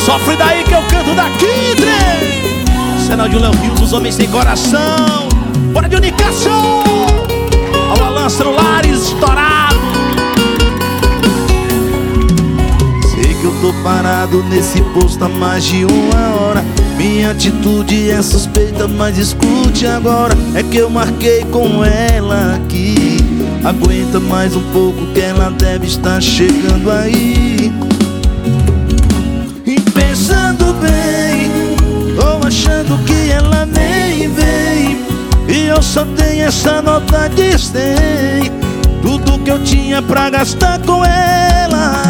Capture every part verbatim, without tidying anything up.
Sofre daí que eu canto daqui, trem. Sinal de Léo Rios, os homens sem coração. Bora de Unicação. Ao Alan celulares estourado. Sei que eu tô parado nesse posto há mais de uma hora. Minha atitude é suspeita, mas escute agora. É que eu marquei com ela aqui. Aguenta mais um pouco que ela deve estar chegando aí. E pensando bem, tô achando que ela nem vem. E eu só tenho essa nota de cem. Tudo que eu tinha pra gastar com ela.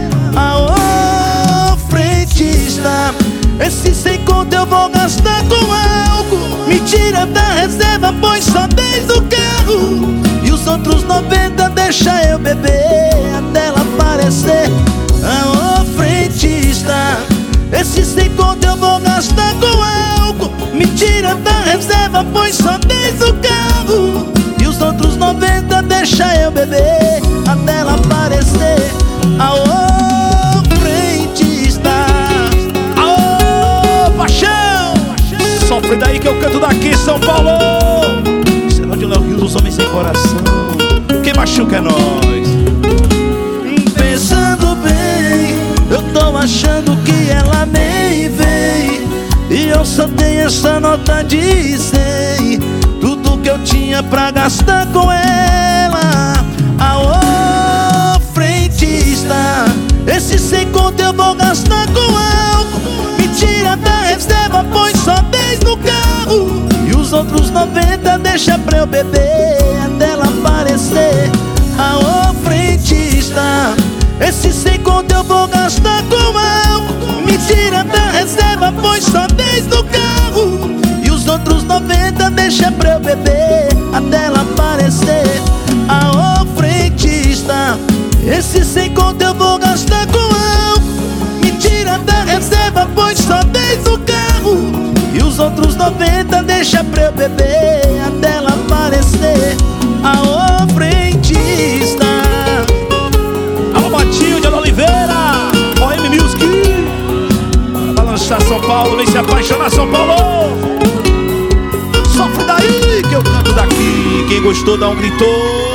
Aô, frentista, esse sem conto eu vou gastar com álcool. Me tira da reserva, pois só desde o carro. E os outros noventa deixa eu beber até ela aparecer. Aô, frentista, esse sem conto eu vou gastar com álcool. Me tira da reserva, pois só desde o carro. E os outros noventa deixa eu beber até ela aparecer. Aô, frentista, Aô, paixão. Sofre daí que eu canto daqui, São Paulo. Sinal de Léo Rios, os homens sem coração. Quem machuca é nós. Pensando bem, eu tô achando que ela nem vem. E eu só tenho essa nota de cem. Tudo que eu tinha pra gastar com ela. Aô, frentista, esse sem conto eu vou gastar com álcool. Me tira da reserva, pois só desde no carro. E os outros noventa deixa pra eu beber até ela aparecer. Aô, frentista, esse sem conto eu vou gastar com álcool. Me tira da reserva, pois só desde o carro. E os outros noventa deixa pra eu beber até ela aparecer. Aô, frentista, esse sem conto eu vou gastar com álcool. Me tira da reserva, pois só desde o carro. E os outros noventa deixa pra eu beber até ela aparecer. Aô, frentista. Alô, Matinho de Oliveira, O M Music. Bora balançar São Paulo, vem se apaixonar São Paulo. Sofre daí que eu canto daqui. Quem gostou dá um gritou.